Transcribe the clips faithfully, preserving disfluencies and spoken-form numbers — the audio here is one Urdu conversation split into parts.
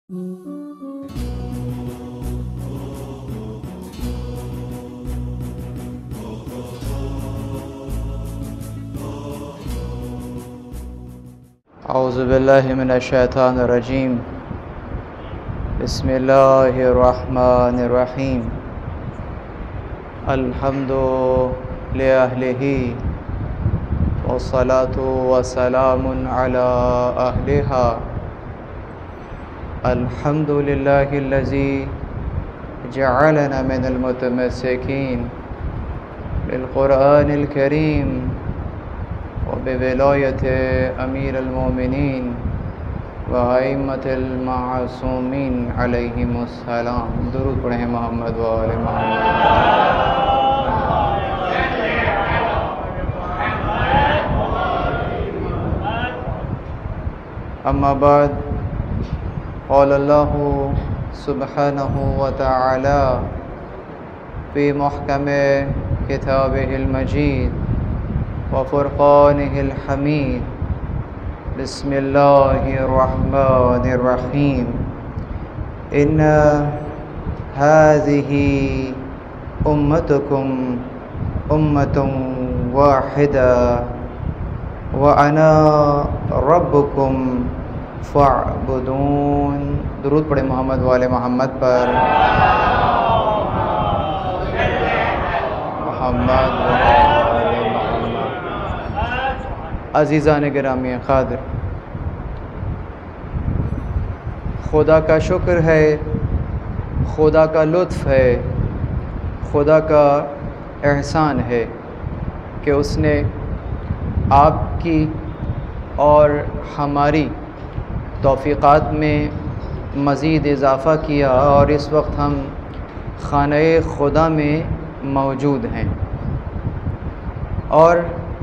اعوذ باللہ من الشیطان الرجیم بسم اللہ الرحمن الرحیم الحمد لأہلہ والصلاة والسلام علی اہلہا الحمد للہ الذی جعلنا من المتمسکین بالقرآن الکریم وبولایت امیر المومنین وائمۃ المعصومین علیہم السلام۔ درود پڑھیں محمد و آل محمد۔ اما بعد، قال اللہ سبحانہ وتعالی فی محکم کتابہ المجید وفرقانہ الحمید، بسم اللہ الرحمن الرحیم، ان هذه امتکم امۃ واحدہ وانا ربکم فاعبدون۔ درود پڑھیں محمد و آل محمد پر۔ محمد و عزیزان گرامی قدر، خدا کا شکر ہے، خدا کا لطف ہے، خدا کا احسان ہے کہ اس نے آپ کی اور ہماری توفیقات میں مزید اضافہ کیا اور اس وقت ہم خانہ خدا میں موجود ہیں، اور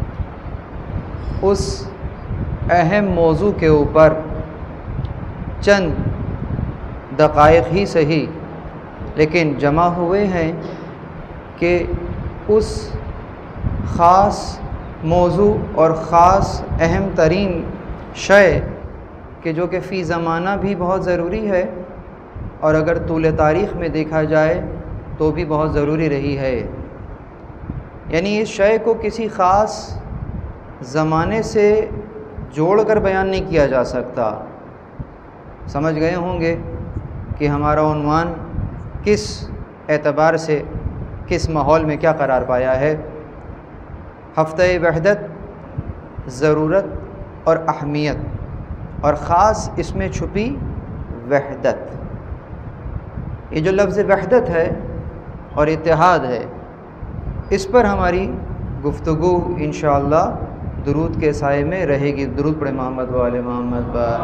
اس اہم موضوع کے اوپر چند دقائق ہی صحیح لیکن جمع ہوئے ہیں کہ اس خاص موضوع اور خاص اہم ترین شے کہ جو کہ فی زمانہ بھی بہت ضروری ہے اور اگر طول تاریخ میں دیکھا جائے تو بھی بہت ضروری رہی ہے، یعنی اس شے کو کسی خاص زمانے سے جوڑ کر بیان نہیں کیا جا سکتا۔ سمجھ گئے ہوں گے کہ ہمارا عنوان کس اعتبار سے کس ماحول میں کیا قرار پایا ہے۔ ہفتہ وحدت، ضرورت اور اہمیت، اور خاص اس میں چھپی وحدت۔ یہ جو لفظ وحدت ہے اور اتحاد ہے، اس پر ہماری گفتگو انشاءاللہ درود کے سائے میں رہے گی۔ درود پڑھیں محمد و آل محمد پر۔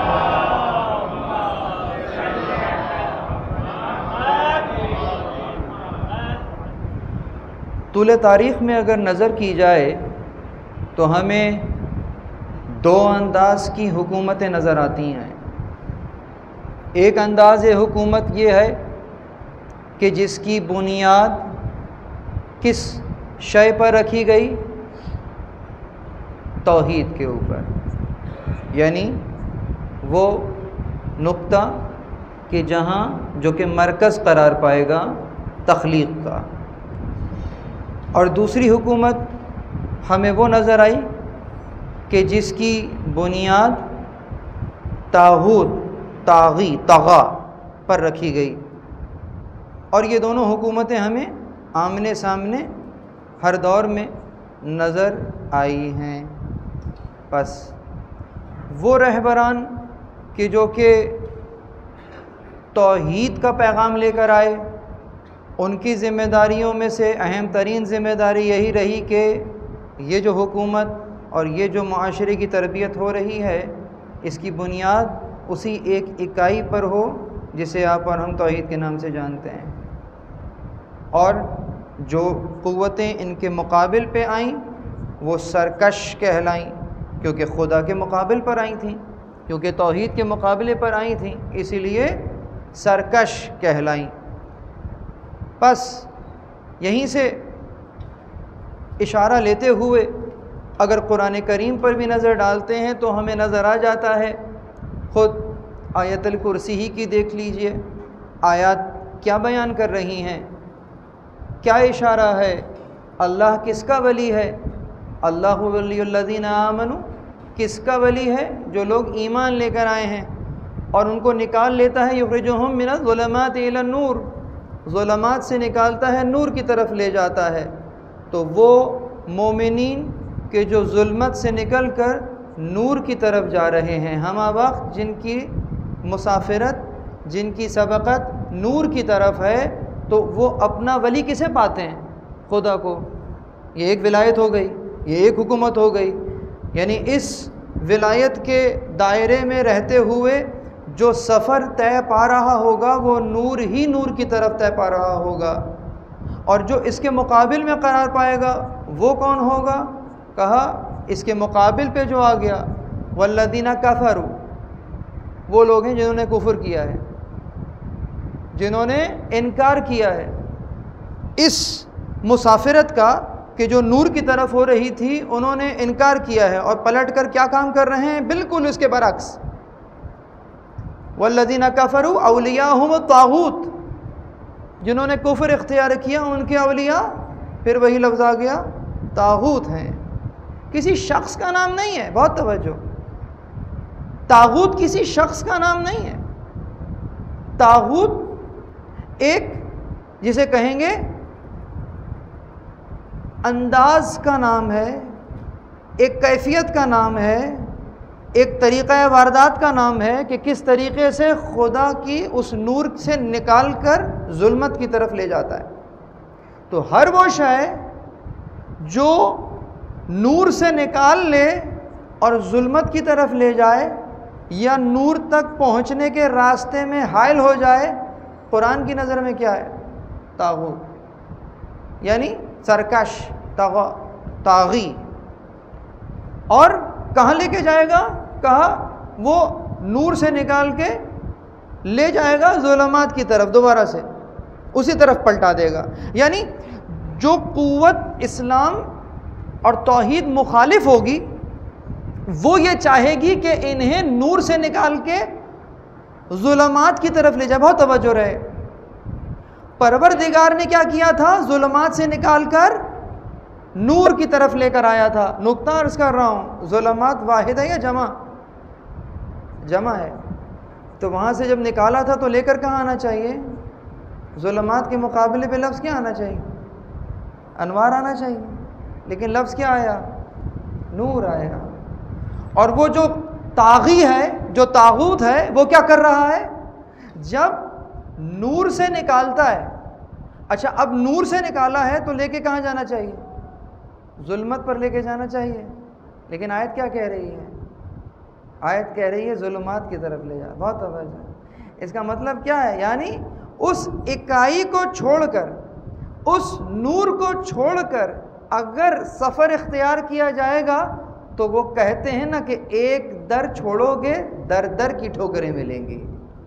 طول تاریخ میں اگر نظر کی جائے تو ہمیں دو انداز کی حکومتیں نظر آتی ہیں۔ ایک انداز حکومت یہ ہے کہ جس کی بنیاد کس شے پر رکھی گئی؟ توحید کے اوپر، یعنی وہ نقطہ کہ جہاں جو کہ مرکز قرار پائے گا تخلیق کا۔ اور دوسری حکومت ہمیں وہ نظر آئی کہ جس کی بنیاد طاغوت، طاغی، طغا پر رکھی گئی، اور یہ دونوں حکومتیں ہمیں آمنے سامنے ہر دور میں نظر آئی ہیں۔ بس وہ رہبران کہ جو کہ توحید کا پیغام لے کر آئے، ان کی ذمہ داریوں میں سے اہم ترین ذمہ داری یہی رہی کہ یہ جو حکومت اور یہ جو معاشرے کی تربیت ہو رہی ہے، اس کی بنیاد اسی ایک اکائی پر ہو جسے آپ اور ہم توحید کے نام سے جانتے ہیں، اور جو قوتیں ان کے مقابل پہ آئیں وہ سرکش کہلائیں، کیونکہ خدا کے مقابل پر آئی تھیں، کیونکہ توحید کے مقابلے پر آئی تھیں، اسی لیے سرکش کہلائیں۔ بس یہیں سے اشارہ لیتے ہوئے اگر قرآن کریم پر بھی نظر ڈالتے ہیں تو ہمیں نظر آ جاتا ہے، خود آیت الکرسی ہی کی دیکھ لیجئے، آیات کیا بیان کر رہی ہیں، کیا اشارہ ہے؟ اللہ کس کا ولی ہے؟ اللہ ولی الذین آمنوا، کس کا ولی ہے؟ جو لوگ ایمان لے کر آئے ہیں اور ان کو نکال لیتا ہے، یخرجہم من الظلمات الی النور، ظلمات سے نکالتا ہے نور کی طرف لے جاتا ہے۔ تو وہ مومنین کہ جو ظلمت سے نکل کر نور کی طرف جا رہے ہیں، ہمہ وقت جن کی مسافرت، جن کی سبقت نور کی طرف ہے، تو وہ اپنا ولی کسے پاتے ہیں؟ خدا کو۔ یہ ایک ولایت ہو گئی، یہ ایک حکومت ہو گئی، یعنی اس ولایت کے دائرے میں رہتے ہوئے جو سفر طے پا رہا ہوگا وہ نور ہی نور کی طرف طے پا رہا ہوگا، اور جو اس کے مقابل میں قرار پائے گا وہ کون ہوگا؟ کہا اس کے مقابل پہ جو آ گیا والذین کفروا، وہ لوگ ہیں جنہوں نے کفر کیا ہے، جنہوں نے انکار کیا ہے اس مسافرت کا کہ جو نور کی طرف ہو رہی تھی، انہوں نے انکار کیا ہے اور پلٹ کر کیا کام کر رہے ہیں؟ بالکل اس کے برعکس۔ والذین کفروا اولیاءہم الطاغوت، جنہوں نے کفر اختیار کیا ان کے اولیاء، پھر وہی لفظ آ گیا، طاغوت ہیں۔ کسی شخص کا نام نہیں ہے، بہت توجہ، طاغوت کسی شخص کا نام نہیں ہے۔ طاغوت ایک جسے کہیں گے انداز کا نام ہے، ایک کیفیت کا نام ہے، ایک طریقہ واردات کا نام ہے کہ کس طریقے سے خدا کی اس نور سے نکال کر ظلمت کی طرف لے جاتا ہے۔ تو ہر وہ شے جو نور سے نکال لے اور ظلمت کی طرف لے جائے یا نور تک پہنچنے کے راستے میں حائل ہو جائے، قرآن کی نظر میں کیا ہے؟ طاغوت، یعنی سرکش، طاغی۔ اور کہاں لے کے جائے گا؟ کہا وہ نور سے نکال کے لے جائے گا ظلمات کی طرف، دوبارہ سے اسی طرف پلٹا دے گا۔ یعنی جو قوت اسلام اور توحید مخالف ہوگی وہ یہ چاہے گی کہ انہیں نور سے نکال کے ظلمات کی طرف لے جائے۔ بہت توجہ رہے، پروردگار نے کیا کیا تھا؟ ظلمات سے نکال کر نور کی طرف لے کر آیا تھا۔ نقطہ عرض کر رہا ہوں، ظلمات واحد ہے یا جمع؟ جمع ہے۔ تو وہاں سے جب نکالا تھا تو لے کر کہاں آنا چاہیے؟ ظلمات کے مقابلے پہ لفظ کیا آنا چاہیے؟ انوار آنا چاہیے، لیکن لفظ کیا آیا؟ نور آیا۔ اور وہ جو طاغی ہے، جو طاغوت ہے، وہ کیا کر رہا ہے؟ جب نور سے نکالتا ہے، اچھا اب نور سے نکالا ہے تو لے کے کہاں جانا چاہیے؟ ظلمت پر لے کے جانا چاہیے، لیکن آیت کیا کہہ رہی ہے؟ آیت کہہ رہی ہے ظلمات کی طرف لے جا۔ بہت توجہ۔ اس کا مطلب کیا ہے؟ یعنی اس اکائی کو چھوڑ کر، اس نور کو چھوڑ کر اگر سفر اختیار کیا جائے گا تو وہ کہتے ہیں نا کہ ایک در چھوڑو گے در در کی ٹھوکریں ملیں گی۔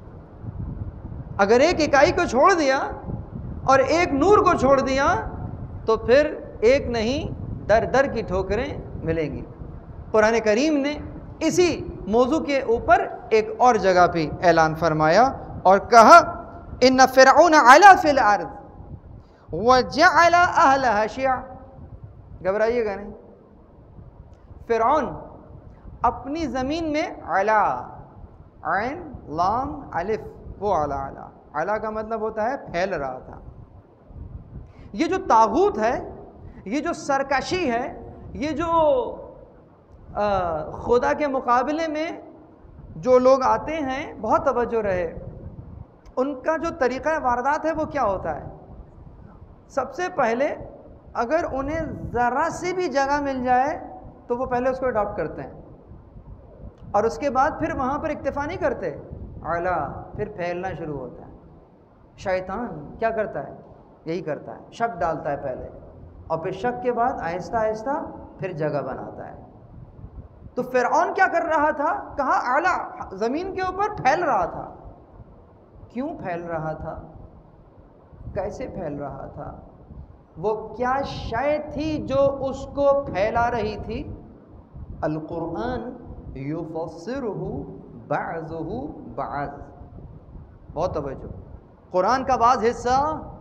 اگر ایک اکائی کو چھوڑ دیا اور ایک نور کو چھوڑ دیا تو پھر ایک نہیں در در کی ٹھوکریں ملیں گی۔ قرآن کریم نے اسی موضوع کے اوپر ایک اور جگہ پہ اعلان فرمایا اور کہا ان فرعون علا فی الارض وجعل اہلها شیعا۔ گھبرائیے گا نہیں، فرعون اپنی زمین میں علا، عین لام الف، وہ علا علا علا کا مطلب ہوتا ہے پھیل رہا تھا۔ یہ جو طاغوت ہے، یہ جو سرکشی ہے، یہ جو خدا کے مقابلے میں جو لوگ آتے ہیں، بہت توجہ رہے، ان کا جو طریقہ واردات ہے وہ کیا ہوتا ہے؟ سب سے پہلے اگر انہیں ذرا سی بھی جگہ مل جائے تو وہ پہلے اس کو اڈاپٹ کرتے ہیں، اور اس کے بعد پھر وہاں پر اکتفا نہیں کرتے، اعلیٰ پھر پھیلنا شروع ہوتا ہے۔ شیطان کیا کرتا ہے؟ یہی کرتا ہے، شک ڈالتا ہے پہلے، اور پھر شک کے بعد آہستہ آہستہ پھر جگہ بناتا ہے۔ تو فرعون کیا کر رہا تھا؟ کہا اعلیٰ، زمین کے اوپر پھیل رہا تھا۔ کیوں پھیل رہا تھا؟ کیسے پھیل رہا تھا؟ وہ کیا شے تھی جو اس کو پھیلا رہی تھی؟ القرآن یفسرہ بعضہ بعض. بہت توجہ. قرآن کا بعض حصہ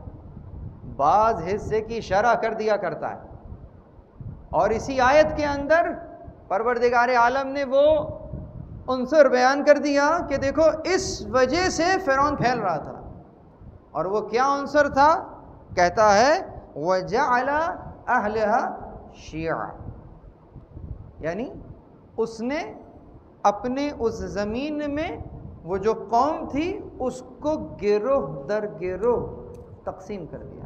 بعض حصے کی شرح کر دیا کرتا ہے، اور اسی آیت کے اندر پروردگار عالم نے وہ عنصر بیان کر دیا کہ دیکھو اس وجہ سے فرعون پھیل رہا تھا. اور وہ کیا عنصر تھا؟ کہتا ہے وَجَعَلَ أَهْلَهَا شِيَعًا، یعنی اس نے اپنے اس زمین میں وہ جو قوم تھی اس کو گروہ در گروہ تقسیم کر دیا.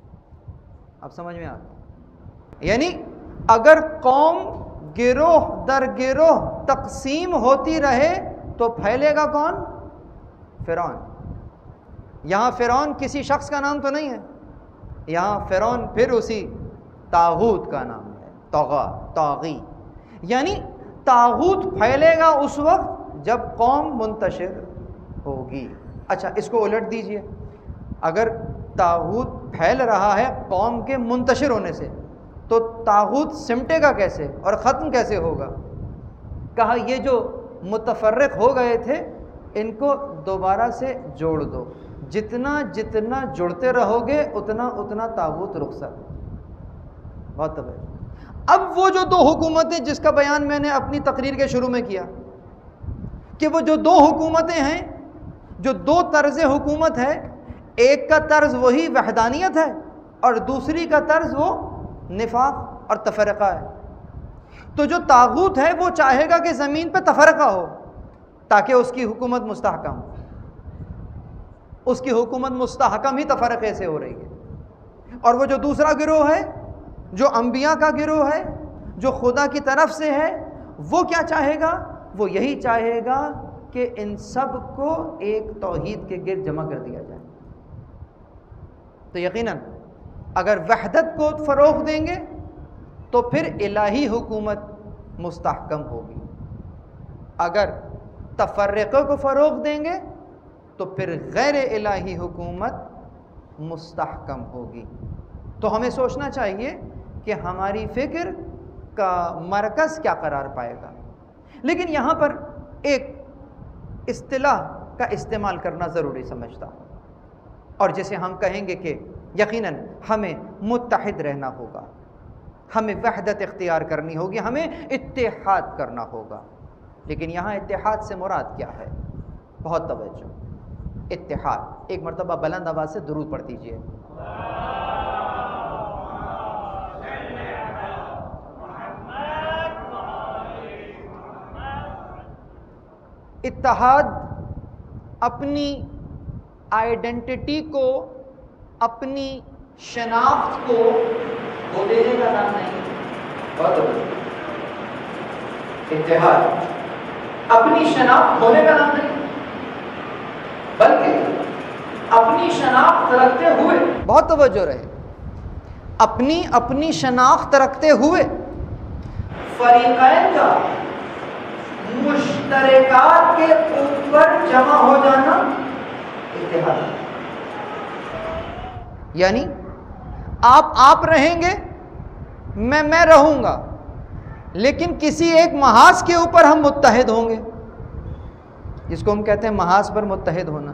اب سمجھ میں آتا؟ یعنی اگر قوم گروہ در گروہ تقسیم ہوتی رہے تو پھیلے گا کون؟ فرعون. یہاں فرعون کسی شخص کا نام تو نہیں ہے، یہاں فرعون پھر اسی طاغوت کا نام ہے، طغا، طاغی. یعنی طاغوت پھیلے گا اس وقت جب قوم منتشر ہوگی. اچھا اس کو الٹ دیجئے، اگر طاغوت پھیل رہا ہے قوم کے منتشر ہونے سے تو طاغوت سمٹے گا کیسے اور ختم کیسے ہوگا؟ کہا یہ جو متفرق ہو گئے تھے ان کو دوبارہ سے جوڑ دو، جتنا جتنا جڑتے رہو گے اتنا اتنا طاغوت رخصت. بہت توجہ. اب وہ جو دو حکومتیں جس کا بیان میں نے اپنی تقریر کے شروع میں کیا کہ وہ جو دو حکومتیں ہیں، جو دو طرز حکومت ہے، ایک کا طرز وہی وحدانیت ہے اور دوسری کا طرز وہ نفاق اور تفرقہ ہے. تو جو طاغوت ہے وہ چاہے گا کہ زمین پہ تفرقہ ہو تاکہ اس کی حکومت مستحکم ہو. اس کی حکومت مستحکم ہی تفرقے سے ہو رہی ہے. اور وہ جو دوسرا گروہ ہے جو انبیاء کا گروہ ہے، جو خدا کی طرف سے ہے، وہ کیا چاہے گا؟ وہ یہی چاہے گا کہ ان سب کو ایک توحید کے گرد جمع کر دیا جائے. تو یقیناً اگر وحدت کو فروغ دیں گے تو پھر الہی حکومت مستحکم ہوگی. اگر تفرقے کو فروغ دیں گے تو پھر غیر الہی حکومت مستحکم ہوگی. تو ہمیں سوچنا چاہیے کہ ہماری فکر کا مرکز کیا قرار پائے گا. لیکن یہاں پر ایک اصطلاح کا استعمال کرنا ضروری سمجھتا ہوں، اور جسے ہم کہیں گے کہ یقیناً ہمیں متحد رہنا ہوگا، ہمیں وحدت اختیار کرنی ہوگی، ہمیں اتحاد کرنا ہوگا. لیکن یہاں اتحاد سے مراد کیا ہے؟ بہت توجہ. اتحاد، ایک مرتبہ بلند آواز سے درود پڑھ دیجئے. اتحاد اپنی آئیڈینٹی کو، اپنی شناخت کو وہ دینے کا نام نہیں. بہت اتحاد اپنی شناخت ہونے کا نام نہیں، بلکہ اپنی شناخت رکھتے ہوئے، بہت توجہ رہے، اپنی اپنی شناخت رکھتے ہوئے فریقین کا مشترکات کے اوپر جمع ہو جانا اتحاد. یعنی آپ آپ رہیں گے، میں میں رہوں گا، لیکن کسی ایک محاذ کے اوپر ہم متحد ہوں گے، جس کو ہم کہتے ہیں محاذ پر متحد ہونا.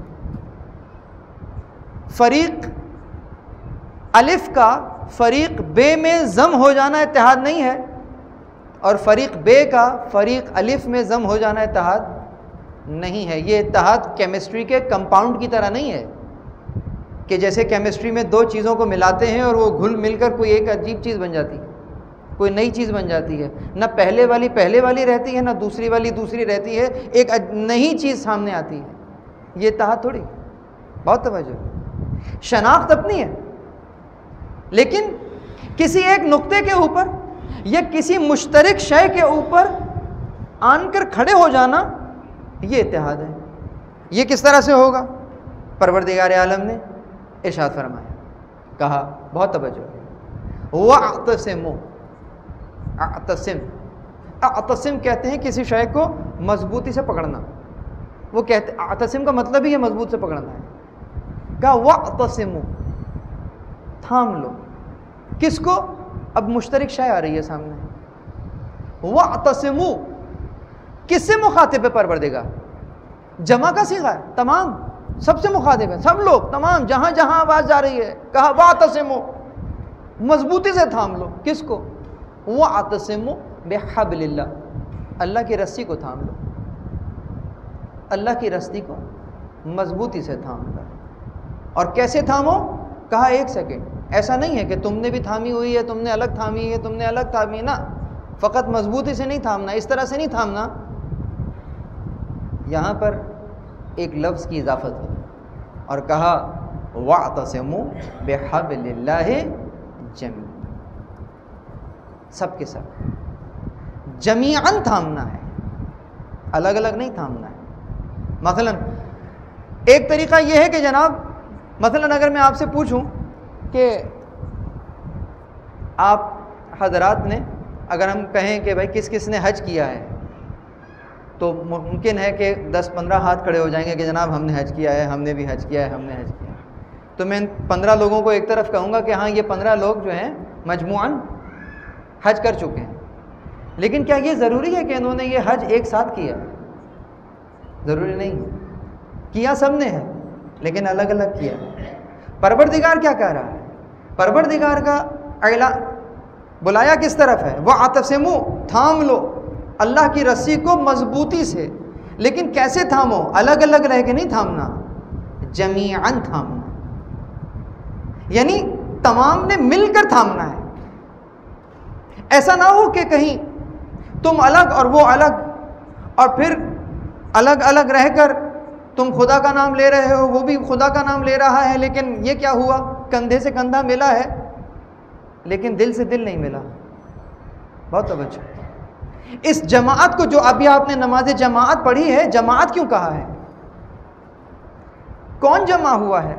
فریق الف کا فریق بے میں ضم ہو جانا اتحاد نہیں ہے، اور فریق بے کا فریق الف میں ضم ہو جانا اتحاد نہیں ہے. یہ اتحاد کیمسٹری کے کمپاؤنڈ کی طرح نہیں ہے کہ جیسے کیمسٹری میں دو چیزوں کو ملاتے ہیں اور وہ گھل مل کر کوئی ایک عجیب چیز بن جاتی ہے، کوئی نئی چیز بن جاتی ہے. نہ پہلے والی پہلے والی رہتی ہے، نہ دوسری والی دوسری رہتی ہے، ایک نئی چیز سامنے آتی ہے. یہ اتحاد تھوڑی. بہت توجہ. شناخت اپنی ہے، لیکن کسی ایک نقطے کے اوپر یا کسی مشترک شے کے اوپر آن کر کھڑے ہو جانا، یہ اتحاد ہے. یہ کس طرح سے ہوگا؟ پروردگار عالم نے ارشاد فرمایا، کہا بہت توجہ، وَاعْتَصِمُوا. اعتصم، اعتصم کہتے ہیں کسی شے کو مضبوطی سے پکڑنا. وہ کہتے اعتصم کا مطلب ہی ہے مضبوط سے پکڑنا ہے. کہا وَاعْتَصِمُوا، تھام لو. کس کو؟ اب مشترک شے آ رہی ہے سامنے. وَاعْتَصِمُوا کس سے مخاطب ہے پروردگار؟ جمع کا صیغہ ہے، تمام سب سے مخاطب ہے، سب لوگ، تمام جہاں جہاں آواز جا رہی ہے، کہا واعتصموا، مضبوطی سے تھام لو، کس کو؟ واعتصموا بحبل اللہ، اللہ کی رسی کو تھام لو، اللہ کی رسی کو مضبوطی سے تھام لو۔ اور کیسے تھامو؟ کہا ایک سیکنڈ، ایسا نہیں ہے کہ تم نے بھی تھامی ہوئی ہے، تم نے الگ تھامی ہے، تم نے الگ تھامی، نہ، فقط مضبوطی سے نہیں تھامنا، اس طرح سے نہیں تھامنا، یہاں پر ایک لفظ کی اضافت ہو اور کہا واعتصموا بحبل اللہ جمیعا، سب کے سب جمیعاً تھامنا ہے، الگ الگ نہیں تھامنا ہے۔ مثلا ایک طریقہ یہ ہے کہ جناب، مثلا اگر میں آپ سے پوچھوں کہ آپ حضرات نے، اگر ہم کہیں کہ بھائی کس کس نے حج کیا ہے، تو ممکن ہے کہ دس پندرہ ہاتھ کھڑے ہو جائیں گے کہ جناب ہم نے حج کیا ہے، ہم نے بھی حج کیا ہے، ہم نے حج کیا ہے۔ تو میں ان پندرہ لوگوں کو ایک طرف کہوں گا کہ ہاں یہ پندرہ لوگ جو ہیں مجموعاً حج کر چکے ہیں، لیکن کیا یہ ضروری ہے کہ انہوں نے یہ حج ایک ساتھ کیا؟ ضروری نہیں، کیا سب نے ہے لیکن الگ الگ کیا۔ پروردگار کیا کہہ رہا ہے؟ پروردگار کا اعلان، بلایا کس طرف ہے؟ واعتصموا، تھام لو اللہ کی رسی کو مضبوطی سے، لیکن کیسے تھامو؟ الگ الگ رہ کے نہیں تھامنا، جمیعاً تھامنا، یعنی تمام نے مل کر تھامنا ہے۔ ایسا نہ ہو کہ کہیں تم الگ اور وہ الگ، اور پھر الگ الگ رہ کر تم خدا کا نام لے رہے ہو، وہ بھی خدا کا نام لے رہا ہے، لیکن یہ کیا ہوا؟ کندھے سے کندھا ملا ہے لیکن دل سے دل نہیں ملا۔ بہت توجہ، اس جماعت کو جو ابھی آپ نے نماز جماعت پڑھی ہے، جماعت کیوں کہا ہے؟ کون جمع ہوا ہے؟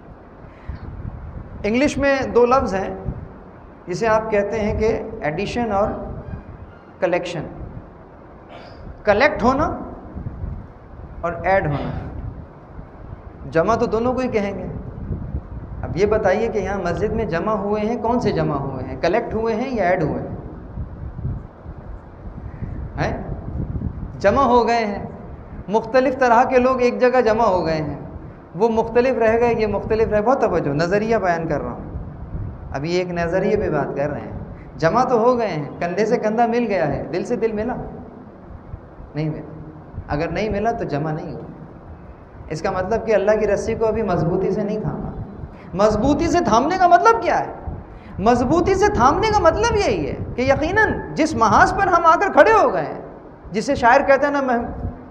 انگلش میں دو لفظ ہیں جسے آپ کہتے ہیں کہ ایڈیشن اور کلیکشن، کلیکٹ ہونا اور ایڈ ہونا۔ جمع تو دونوں کو ہی کہیں گے۔ اب یہ بتائیے کہ یہاں مسجد میں جمع ہوئے ہیں، کون سے جمع ہوئے ہیں؟ کلیکٹ ہوئے ہیں یا ایڈ ہوئے ہیں؟ جمع ہو گئے ہیں، مختلف طرح کے لوگ ایک جگہ جمع ہو گئے ہیں، وہ مختلف رہ گئے، یہ مختلف رہ۔ بہت توجہ، نظریہ بیان کر رہا ہوں، ابھی ایک نظریے پہ بات کر رہے ہیں۔ جمع تو ہو گئے ہیں، کندھے سے کندھا مل گیا ہے، دل سے دل ملا نہیں ملا؟ اگر نہیں ملا تو جمع نہیں ہوا۔ اس کا مطلب کہ اللہ کی رسی کو ابھی مضبوطی سے نہیں تھاما۔ مضبوطی سے تھامنے کا مطلب کیا ہے؟ مضبوطی سے تھامنے کا مطلب یہی ہے کہ یقیناً جس محاذ پر ہم آ کر کھڑے ہو گئے ہیں، جسے شاعر کہتے ہیں نا، میں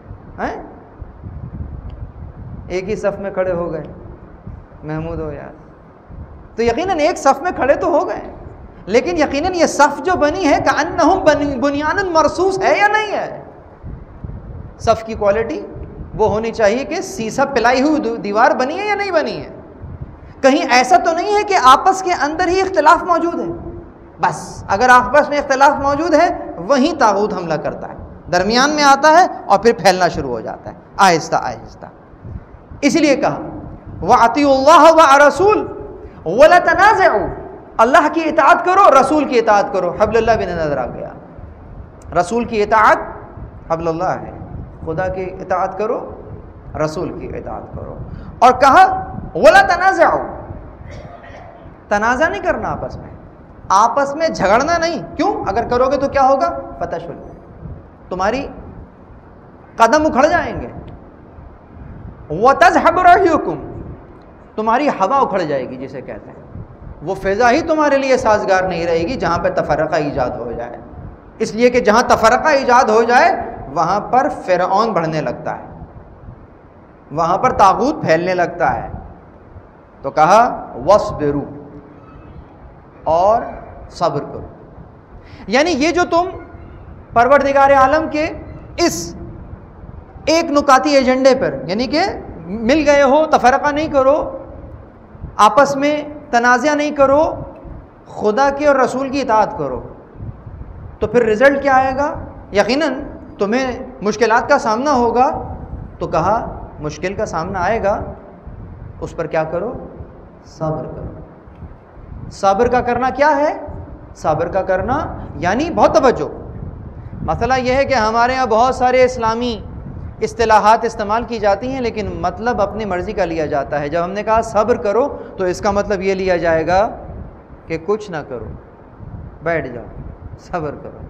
ایک ہی صف میں کھڑے ہو گئے، محمود ہو یار، تو یقیناً ایک صف میں کھڑے تو ہو گئے، لیکن یقیناً یہ صف جو بنی ہے کأنہم بنیان مرصوص ہے یا نہیں ہے؟ صف کی کوالٹی وہ ہونی چاہیے کہ سیسا پلائی ہوئی دیوار بنی ہے یا نہیں بنی ہے؟ کہیں ایسا تو نہیں ہے کہ آپس کے اندر ہی اختلاف موجود ہے؟ بس اگر آپس میں اختلاف موجود ہے وہیں طاغوت حملہ کرتا ہے، درمیان میں آتا ہے اور پھر پھیلنا شروع ہو جاتا ہے آہستہ آہستہ۔ اس لیے کہا وَأَطِيعُوا اللَّهَ وَالرَّسُولَ وَلَا تَنَازَعُوا، اللہ کی اطاعت کرو، رسول کی اطاعت کرو۔ حبل اللہ بھی نظر آ گیا، رسول کی اطاعت حبل اللہ ہے، خدا کی اطاعت کرو، رسول کی اطاعت کرو۔ اور کہا وَلَا تَنَازَعُوا، تنازع نہیں کرنا آپس میں، آپس میں جھگڑنا نہیں۔ کیوں؟ اگر کرو گے تو کیا ہوگا؟ فتشل، تمہاری قدم اکھڑ جائیں گے۔ وَتَذْهَبُ رِيحُكُمْ، تمہاری ہوا اکھڑ جائے گی جسے کہتے ہیں، وہ فضا ہی تمہارے لیے سازگار نہیں رہے گی جہاں پہ تفرقہ ایجاد ہو جائے۔ اس لیے کہ جہاں تفرقہ ایجاد ہو جائے وہاں پر فرعون بڑھنے لگتا ہے، وہاں پر طاغوت پھیلنے لگتا ہے۔ تو کہا وَاصْبِرُوا، اور صبر کرو، یعنی یہ جو تم پروردگار عالم کے اس ایک نکاتی ایجنڈے پر، یعنی کہ مل گئے ہو، تفرقہ نہیں کرو، آپس میں تنازع نہیں کرو، خدا کی اور رسول کی اطاعت کرو، تو پھر رزلٹ کیا آئے گا؟ یقیناً تمہیں مشکلات کا سامنا ہوگا۔ تو کہا مشکل کا سامنا آئے گا، اس پر کیا کرو؟ صبر کرو۔ صبر کا کرنا کیا ہے؟ صبر کا کرنا یعنی بہت توجہ، مسئلہ یہ ہے کہ ہمارے ہاں بہت سارے اسلامی اصطلاحات استعمال کی جاتی ہیں لیکن مطلب اپنی مرضی کا لیا جاتا ہے. جب ہم نے کہا صبر کرو تو اس کا مطلب یہ لیا جائے گا کہ کچھ نہ کرو، بیٹھ جاؤ، صبر کرو.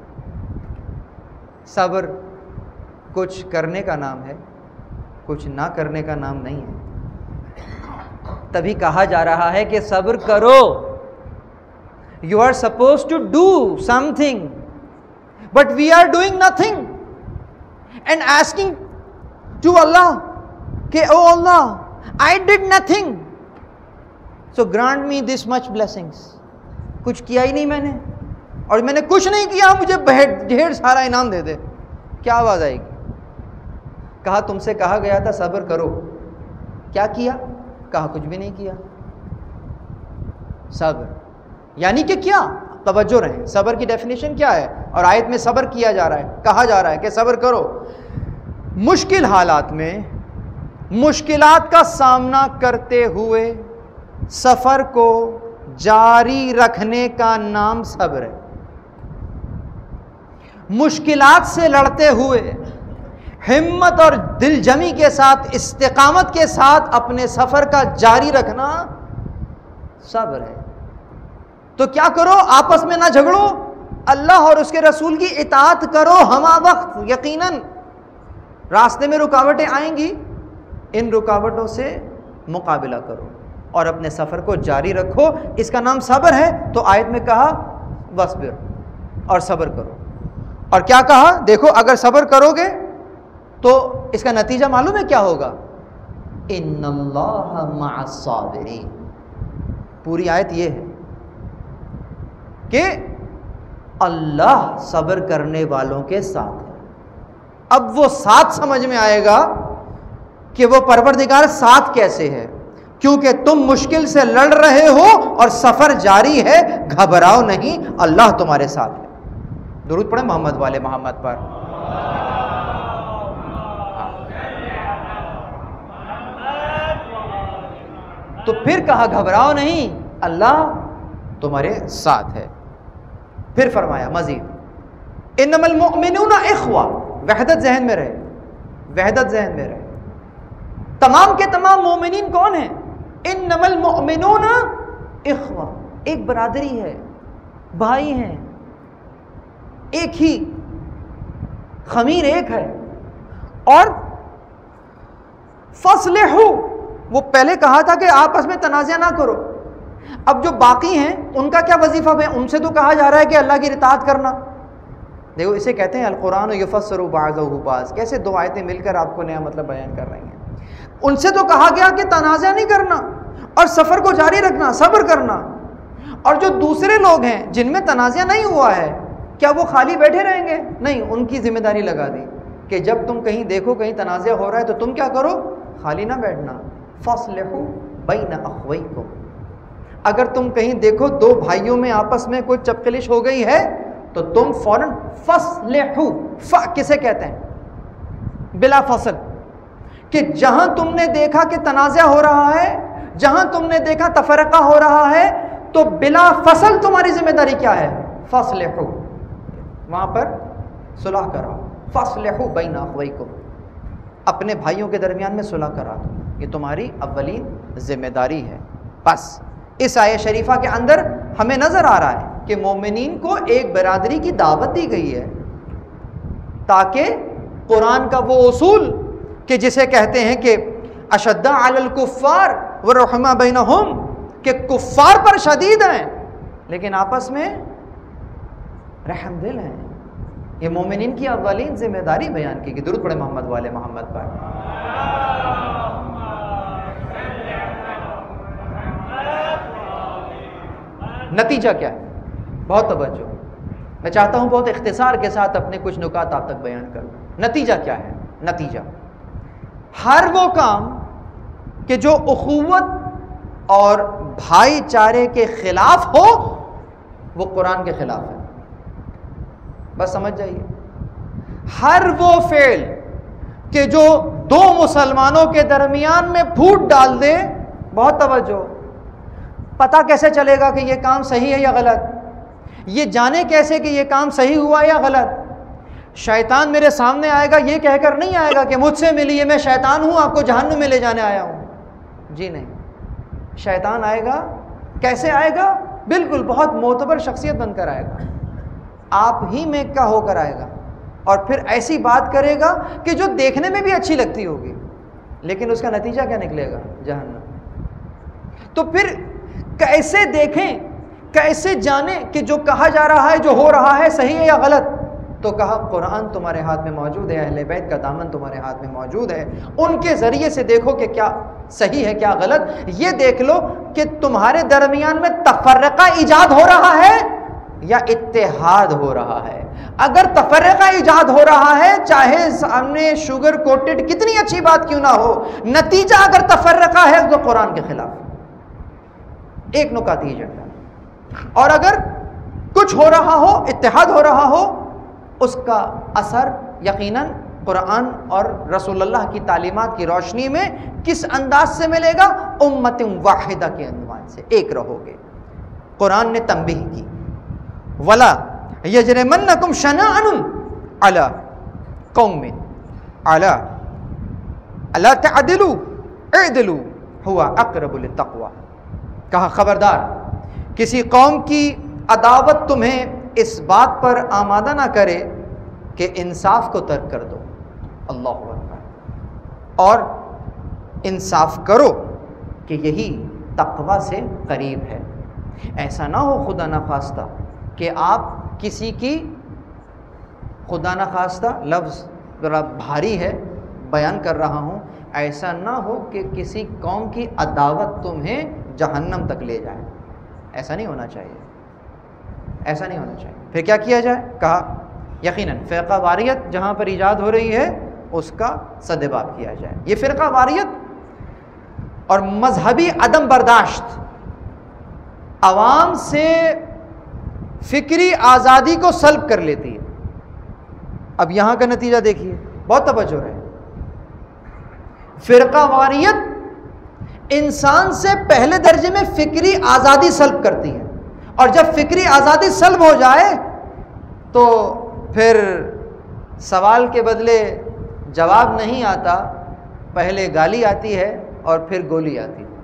صبر کچھ کرنے کا نام ہے، کچھ نہ کرنے کا نام نہیں ہے. تبھی کہا جا رہا ہے کہ صبر کرو. You are supposed to do something, but we are doing nothing and asking to Allah کہ oh Allah, I did nothing, so grant me this much blessings. کچھ کیا ہی نہیں میں نے، اور میں نے کچھ نہیں کیا، مجھے ڈھیر سارا انعام دے دے. کیا آواز آئے گی؟ کہا تم سے کہا گیا تھا صبر کرو، کیا کیا؟ کہا کچھ بھی نہیں کیا. صبر یعنی کہ کیا؟ توجہ رہیں، صبر کی ڈیفینیشن کیا ہے؟ اور آیت میں صبر کیا جا رہا ہے، کہا جا رہا ہے کہ صبر کرو. مشکل حالات میں مشکلات کا سامنا کرتے ہوئے سفر کو جاری رکھنے کا نام صبر ہے. مشکلات سے لڑتے ہوئے ہمت اور دل جمی کے ساتھ، استقامت کے ساتھ اپنے سفر کا جاری رکھنا صبر ہے. تو کیا کرو؟ آپس میں نہ جھگڑو، اللہ اور اس کے رسول کی اطاعت کرو ہمہ وقت. یقیناً راستے میں رکاوٹیں آئیں گی، ان رکاوٹوں سے مقابلہ کرو اور اپنے سفر کو جاری رکھو. اس کا نام صبر ہے. تو آیت میں کہا وصبر، اور صبر کرو. اور کیا کہا؟ دیکھو اگر صبر کرو گے تو اس کا نتیجہ معلوم ہے کیا ہوگا؟ ان اللہ مع الصابرین. پوری آیت یہ ہے کہ اللہ صبر کرنے والوں کے ساتھ ہے. اب وہ ساتھ سمجھ میں آئے گا کہ وہ پروردگار ساتھ کیسے ہے، کیونکہ تم مشکل سے لڑ رہے ہو اور سفر جاری ہے. گھبراؤ نہیں، اللہ تمہارے ساتھ ہے. درود پڑھیں محمد والے محمد پر. تو پھر کہا گھبراؤ نہیں، اللہ تمہارے ساتھ ہے. پھر فرمایا مزید انما المؤمنون اخوہ. وحدت ذہن میں رہے، وحدت ذہن میں رہے. تمام کے تمام مومنین کون ہیں؟ انما المؤمنون اخوہ، ایک برادری ہے، بھائی ہیں، ایک ہی خمیر ایک ہے. اور فاصلحوا، وہ پہلے کہا تھا کہ آپس میں تنازع نہ کرو. اب جو باقی ہیں ان کا کیا وظیفہ ہے؟ ان سے تو کہا جا رہا ہے کہ اللہ کی اطاعت کرنا. دیکھو اسے کہتے ہیں القرآن یفسر بعضہ بعض. کیسے دو آیتیں مل کر آپ کو نیا مطلب بیان کر رہی ہیں. ان سے تو کہا گیا کہ تنازع نہیں کرنا اور سفر کو جاری رکھنا، صبر کرنا. اور جو دوسرے لوگ ہیں جن میں تنازع نہیں ہوا ہے، کیا وہ خالی بیٹھے رہیں گے؟ نہیں، ان کی ذمہ داری لگا دی کہ جب تم کہیں دیکھو کہیں تنازع ہو رہا ہے تو تم کیا کرو؟ خالی نہ بیٹھنا. فاصلحوا بین اخویکم. اگر تم کہیں دیکھو دو بھائیوں میں آپس میں کوئی چپکلش ہو گئی ہے تو تم فوراً فاصلحوا، ف کسے کہتے ہیں؟ بلا فصل. کہ جہاں تم نے دیکھا کہ تنازع ہو رہا ہے، جہاں تم نے دیکھا تفرقہ ہو رہا ہے، تو بلا فصل تمہاری ذمہ داری کیا ہے؟ فاصلحوا، وہاں پر صلح کرو. فاصلحوا بین اخویکم، اپنے بھائیوں کے درمیان میں صلح کرا دو. یہ تمہاری اولین ذمہ داری ہے. بس اس آیت شریفہ کے اندر ہمیں نظر آ رہا ہے کہ مومنین کو ایک برادری کی دعوت دی گئی ہے تاکہ قرآن کا وہ اصول کہ جسے کہتے ہیں کہ اشداء علی الکفار ورحماء بینہم، کہ کفار پر شدید ہیں لیکن آپس میں رحم دل ہیں. یہ مومنین کی اولین ذمہ داری بیان کی گئی. درود پڑھے محمد والے محمد پر. نتیجہ کیا ہے؟ بہت توجہ، میں چاہتا ہوں بہت اختصار کے ساتھ اپنے کچھ نکات آپ تک بیان کروں. نتیجہ کیا ہے؟ نتیجہ ہر وہ کام کہ جو اخوت اور بھائی چارے کے خلاف ہو وہ قرآن کے خلاف ہے. بس سمجھ جائیے. ہر وہ فعل کہ جو دو مسلمانوں کے درمیان میں پھوٹ ڈال دے، بہت توجہ، پتہ کیسے چلے گا کہ یہ کام صحیح ہے یا غلط؟ یہ جانے کیسے کہ یہ کام صحیح ہوا یا غلط؟ شیطان میرے سامنے آئے گا یہ کہہ کر نہیں آئے گا کہ مجھ سے ملیے میں شیطان ہوں آپ کو جہنم میں لے جانے آیا ہوں. جی نہیں, شیطان آئے گا کیسے آئے گا؟ بالکل بہت معتبر شخصیت بن کر آئے گا, آپ ہی میں کا ہو کر آئے گا, اور پھر ایسی بات کرے گا کہ جو دیکھنے میں بھی اچھی لگتی ہوگی لیکن اس کا نتیجہ کیا نکلے گا؟ جہنم. تو پھر کیسے دیکھیں, کیسے جانیں کہ جو کہا جا رہا ہے جو ہو رہا ہے صحیح ہے یا غلط؟ تو کہا قرآن تمہارے ہاتھ میں موجود ہے, اہل بیت کا دامن تمہارے ہاتھ میں موجود ہے, ان کے ذریعے سے دیکھو کہ کیا صحیح ہے کیا غلط. یہ دیکھ لو کہ تمہارے درمیان میں تفرقہ ایجاد ہو رہا ہے یا اتحاد ہو رہا ہے. اگر تفرقہ ایجاد ہو رہا ہے, چاہے سامنے شوگر کوٹڈ کتنی اچھی بات کیوں نہ ہو, نتیجہ اگر تفرقہ ہے تو قرآن کے خلاف, ایک نکاتی ایجنڈا. اور اگر کچھ ہو رہا ہو, اتحاد ہو رہا ہو, اس کا اثر یقیناً قرآن اور رسول اللہ کی تعلیمات کی روشنی میں کس انداز سے ملے گا؟ امت واحدہ کے عنوان سے, ایک رہو گے. قرآن نے تنبیہ کی, وَلَا يَجْرِمَنَّكُمْ شَنَآنٌ عَلَىٰ قَوْمٍ عَلَىٰ أَلَّا تَعْدِلُوا اعْدِلُوا هُوَ أَقْرَبُ لِلتَّقْوَىٰ. کہا خبردار کسی قوم کی عداوت تمہیں اس بات پر آمادہ نہ کرے کہ انصاف کو ترک کر دو. اللہ اکبر. اور انصاف کرو کہ یہی تقوی سے قریب ہے. ایسا نہ ہو خدا نخواستہ کہ آپ کسی کی, خدا نخواستہ لفظ ذرا بھاری ہے بیان کر رہا ہوں, ایسا نہ ہو کہ کسی قوم کی عداوت تمہیں جہنم تک لے جائے. ایسا نہیں ہونا چاہیے, ایسا نہیں ہونا چاہیے. پھر کیا کیا جائے؟ کہا یقیناً فرقہ واریت جہاں پر ایجاد ہو رہی ہے اس کا سدباب کیا جائے. یہ فرقہ واریت اور مذہبی عدم برداشت عوام سے فکری آزادی کو سلب کر لیتی ہے. اب یہاں کا نتیجہ دیکھیے, بہت توجہ ہے. فرقہ واریت انسان سے پہلے درجے میں فکری آزادی سلب کرتی ہے, اور جب فکری آزادی سلب ہو جائے تو پھر سوال کے بدلے جواب نہیں آتا, پہلے گالی آتی ہے اور پھر گولی آتی ہے.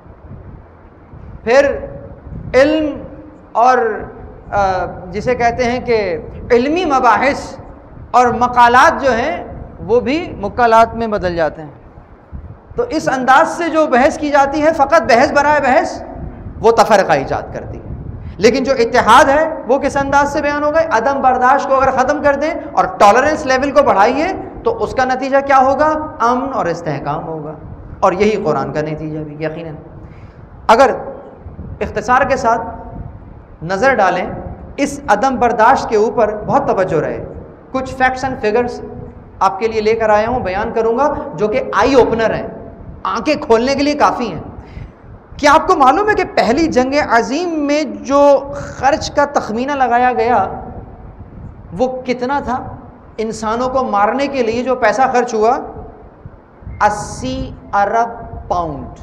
پھر علم اور جسے کہتے ہیں کہ علمی مباحث اور مقالات جو ہیں وہ بھی مقالات میں بدل جاتے ہیں. تو اس انداز سے جو بحث کی جاتی ہے فقط بحث برائے بحث, وہ تفرقہ ایجاد کرتی ہے. لیکن جو اتحاد ہے وہ کس انداز سے بیان ہوگا؟ عدم برداشت کو اگر ختم کر دیں اور ٹالرنس لیول کو بڑھائیے تو اس کا نتیجہ کیا ہوگا؟ امن اور استحکام ہوگا. اور یہی قرآن کا نتیجہ بھی یقیناً. اگر اختصار کے ساتھ نظر ڈالیں اس عدم برداشت کے اوپر, بہت توجہ رہے, کچھ فیکٹس اینڈ فگرز آپ کے لیے لے کر آیا ہوں, بیان کروں گا جو کہ آئی اوپنر ہیں, آنکھیں کھولنے کے لیے کافی ہیں. کیا آپ کو معلوم ہے کہ پہلی جنگ عظیم میں جو خرچ کا تخمینہ لگایا گیا وہ کتنا تھا؟ انسانوں کو مارنے کے لیے جو پیسہ خرچ ہوا, اسی ارب پاؤنڈ.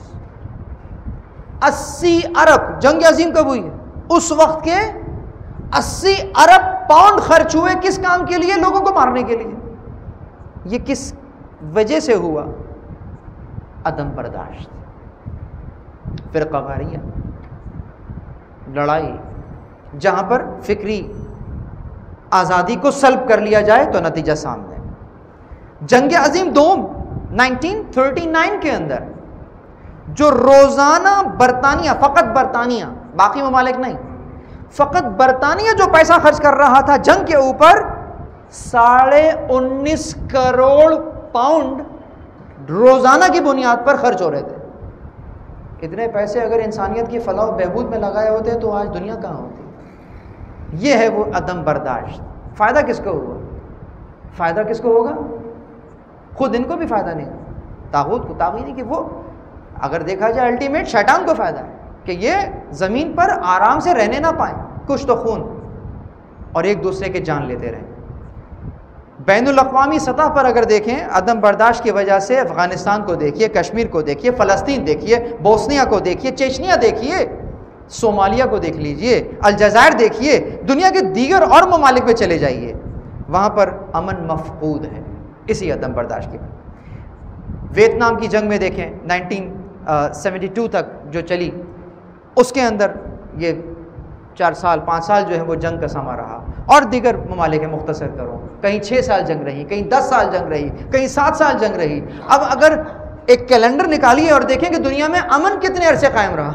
اسی ارب جنگ عظیم کب ہوئی ہے؟ اس وقت کے اسی ارب پاؤنڈ خرچ ہوئے کس کام کے لیے؟ لوگوں کو مارنے کے لیے. یہ کس وجہ سے ہوا؟ عدم برداشت, فرقہ واریت, لڑائی. جہاں پر فکری آزادی کو سلب کر لیا جائے تو نتیجہ سامنے. جنگ عظیم دوم نائنٹین تھرٹی نائن کے اندر جو روزانہ برطانیہ, فقط برطانیہ, باقی ممالک نہیں, فقط برطانیہ جو پیسہ خرچ کر رہا تھا جنگ کے اوپر, ساڑھے انیس کروڑ پاؤنڈ روزانہ کی بنیاد پر خرچ ہو رہے تھے. اتنے پیسے اگر انسانیت کی فلاح و بہبود میں لگائے ہوتے تو آج دنیا کہاں ہوتی؟ یہ ہے وہ عدم برداشت. فائدہ کس کو ہوا؟ فائدہ کس کو ہوگا؟ خود ان کو بھی فائدہ نہیں, طاغوت کو. طاغوت نہیں کہ وہ اگر دیکھا جائے الٹیمیٹ شیطان کو فائدہ ہے کہ یہ زمین پر آرام سے رہنے نہ پائیں, کچھ تو خون اور ایک دوسرے کے جان لیتے رہیں. بین الاقوامی سطح پر اگر دیکھیں عدم برداشت کی وجہ سے افغانستان کو دیکھیے, کشمیر کو دیکھیے, فلسطین دیکھیے, بوسنیا کو دیکھیے, چیچنیا دیکھیے, صومالیہ کو دیکھ لیجئے, الجزائر دیکھیے, دنیا کے دیگر اور ممالک میں چلے جائیے. وہاں پر امن مفقود ہے اسی عدم برداشت کی وجہ۔ ویتنام کی جنگ میں دیکھیں نائنٹین سیونٹی ٹو تک جو چلی، اس کے اندر یہ چار سال پانچ سال جو ہے وہ جنگ کا سما رہا، اور دیگر ممالک مختصر کرو، کہیں چھ سال جنگ رہی، کہیں دس سال جنگ رہی، کہیں سات سال جنگ رہی۔ اب اگر ایک کیلنڈر نکالیے اور دیکھیں کہ دنیا میں امن کتنے عرصے قائم رہا،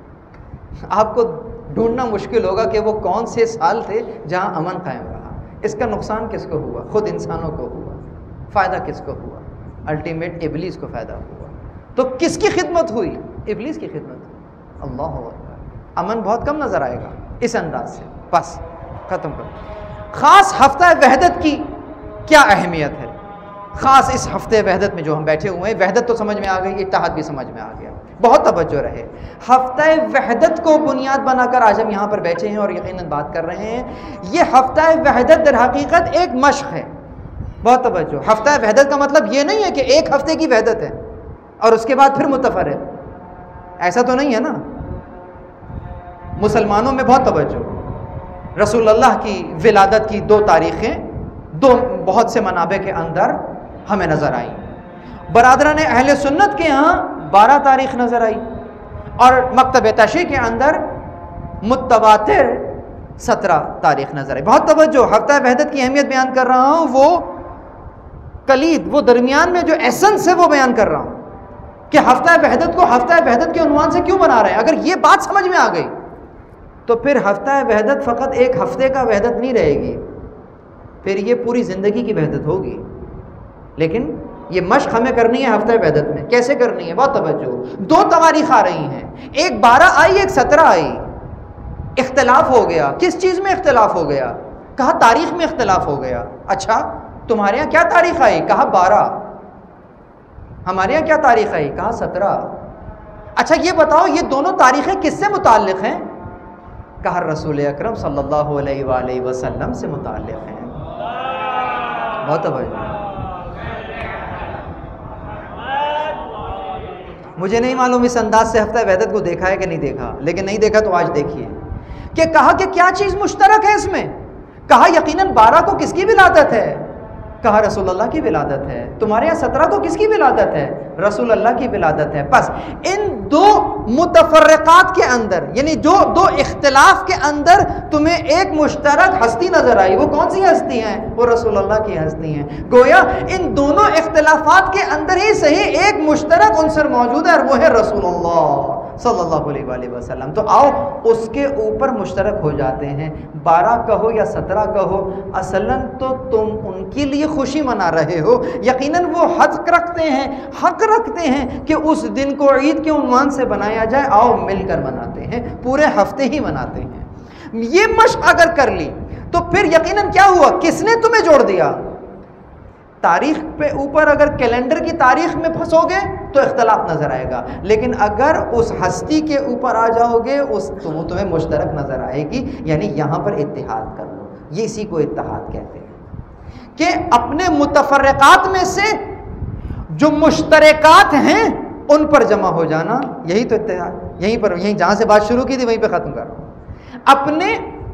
آپ کو ڈھونڈنا مشکل ہوگا کہ وہ کون سے سال تھے جہاں امن قائم رہا۔ اس کا نقصان کس کو ہوا؟ خود انسانوں کو ہوا۔ فائدہ کس کو ہوا؟ الٹیمیٹ ابلیس کو فائدہ ہوا۔ تو کس کی خدمت ہوئی؟ ابلیس کی خدمت۔ اللہ اکبر۔ امن بہت کم نظر آئے گا اس انداز سے۔ بس ختم کر۔ خاص ہفتہ وحدت کی کیا اہمیت ہے؟ خاص اس ہفتے وحدت میں جو ہم بیٹھے ہوئے ہیں، وحدت تو سمجھ میں آ گئی، اتحاد بھی سمجھ میں آ گیا، بہت توجہ رہے۔ ہفتہ وحدت کو بنیاد بنا کر آج ہم یہاں پر بیٹھے ہیں اور یقیناً بات کر رہے ہیں۔ یہ ہفتہ وحدت در حقیقت ایک مشق ہے، بہت توجہ۔ ہفتہ وحدت کا مطلب یہ نہیں ہے کہ ایک ہفتے کی وحدت ہے اور اس کے بعد پھر متفرق، ایسا تو نہیں ہے نا۔ مسلمانوں میں بہت توجہ، رسول اللہ کی ولادت کی دو تاریخیں دو بہت سے منابع کے اندر ہمیں نظر آئیں۔ برادران اہل سنت کے ہاں بارہ تاریخ نظر آئی، اور مکتب تشیع کے اندر متواتر سترہ تاریخ نظر آئی۔ بہت توجہ، ہفتہ وحدت کی اہمیت بیان کر رہا ہوں، وہ کلید، وہ درمیان میں جو ایسنس ہے وہ بیان کر رہا ہوں کہ ہفتہ وحدت کو ہفتہ وحدت کے عنوان سے کیوں بنا رہے ہیں۔ اگر یہ بات سمجھ میں آ گئی تو پھر ہفتہ وحدت فقط ایک ہفتے کا وحدت نہیں رہے گی، پھر یہ پوری زندگی کی وحدت ہوگی۔ لیکن یہ مشق ہمیں کرنی ہے ہفتہ وحدت میں۔ کیسے کرنی ہے؟ بہت توجہ۔ دو تواریخ آ رہی ہیں، ایک بارہ آئی، ایک سترہ آئی۔ اختلاف ہو گیا۔ کس چیز میں اختلاف ہو گیا؟ کہا تاریخ میں اختلاف ہو گیا۔ اچھا تمہارے یہاں کیا تاریخ آئی؟ کہا بارہ۔ ہمارے یہاں کیا تاریخ آئی؟ کہا سترہ۔ اچھا یہ بتاؤ یہ دونوں تاریخیں کس سے متعلق ہیں؟ کہا رسول اکرم صلی اللہ علیہ وآلہ وسلم سے متعلق ہیں۔ بہت توجہ۔ مجھے نہیں معلوم اس انداز سے ہفتہ وحدت کو دیکھا ہے کہ نہیں دیکھا، لیکن نہیں دیکھا تو آج دیکھیے کہ کہا کہ کیا چیز مشترک ہے اس میں؟ کہا یقیناً بارہ کو کس کی ولادت ہے؟ کہا رسول اللہ کی ولادت ہے۔ تمہارے یہاں سترہ کو کس کی ولادت ہے؟ رسول اللہ کی ولادت ہے۔ بس ان دو متفرقات کے اندر، یعنی جو دو اختلاف کے اندر تمہیں ایک مشترک ہستی نظر آئی، وہ کون سی ہستی ہیں؟ وہ رسول اللہ کی ہستی ہیں۔ گویا ان دونوں اختلافات کے اندر ہی صحیح ایک مشترک عنصر موجود ہے، اور وہ ہے رسول اللہ صلی اللہ علیہ وآلہ وسلم۔ تو آؤ اس کے اوپر مشترک ہو جاتے ہیں، بارہ کہو یا سترہ کہو، اصلاً تو تم ان کے لیے خوشی منا رہے ہو، یقیناً وہ حق رکھتے ہیں حق رکھتے ہیں کہ اس دن کو عید کے عنوان سے بنایا جائے، آؤ مل کر مناتے ہیں، پورے ہفتے ہی مناتے ہیں۔ یہ مشق اگر کر لی تو پھر یقیناً کیا ہوا؟ کس نے تمہیں جوڑ دیا؟ تاریخ پہ اوپر اگر کیلنڈر کی تاریخ میں پھنسو گے تو اختلاف نظر آئے گا، لیکن اگر اس ہستی کے اوپر آ جاؤ گے اس تو تمہیں مشترک نظر آئے گی، یعنی یہاں پر اتحاد کر لو۔ یہ اسی کو اتحاد کہتے ہیں کہ اپنے متفرقات میں سے جو مشترکات ہیں ان پر جمع ہو جانا، یہی تو اتحاد۔ یہیں پر یہیں جہاں سے بات شروع کی تھی وہیں پہ ختم کر رہا ہوں۔ اپنے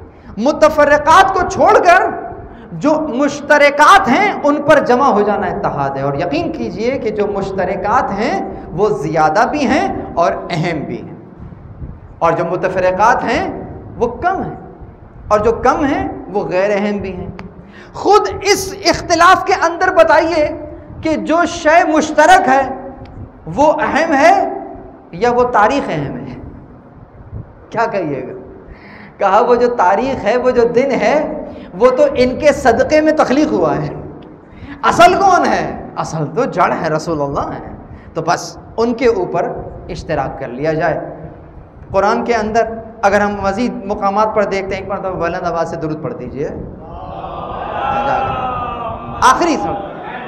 متفرقات کو چھوڑ کر جو مشترکات ہیں ان پر جمع ہو جانا اتحاد ہے، اور یقین کیجئے کہ جو مشترکات ہیں وہ زیادہ بھی ہیں اور اہم بھی ہیں، اور جو متفرقات ہیں وہ کم ہیں، اور جو کم ہیں وہ غیر اہم بھی ہیں۔ خود اس اختلاف کے اندر بتائیے کہ جو شے مشترک ہے وہ اہم ہے یا وہ تاریخ اہم ہے؟ کیا کہیے گا؟ کہا وہ جو تاریخ ہے، وہ جو دن ہے، وہ تو ان کے صدقے میں تخلیق ہوا ہے۔ اصل کون ہے؟ اصل تو جڑ ہے، رسول اللہ ہے۔ تو بس ان کے اوپر اشتراک کر لیا جائے۔ قرآن کے اندر اگر ہم مزید مقامات پر دیکھتے ہیں، ایک مرتبہ بلند آواز سے درود پڑھ دیجئے، آخری سب۔